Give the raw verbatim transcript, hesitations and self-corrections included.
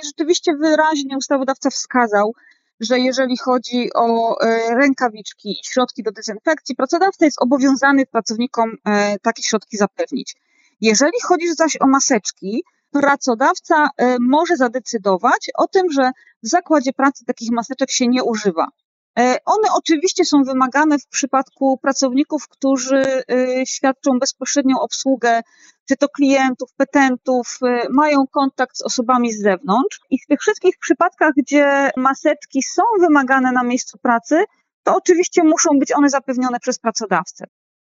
rzeczywiście wyraźnie ustawodawca wskazał, że jeżeli chodzi o rękawiczki i środki do dezynfekcji, pracodawca jest obowiązany pracownikom takie środki zapewnić. Jeżeli chodzi zaś o maseczki, pracodawca może zadecydować o tym, że w zakładzie pracy takich maseczek się nie używa. One oczywiście są wymagane w przypadku pracowników, którzy świadczą bezpośrednią obsługę, czy to klientów, petentów, mają kontakt z osobami z zewnątrz i w tych wszystkich przypadkach, gdzie maseczki są wymagane na miejscu pracy, to oczywiście muszą być one zapewnione przez pracodawcę.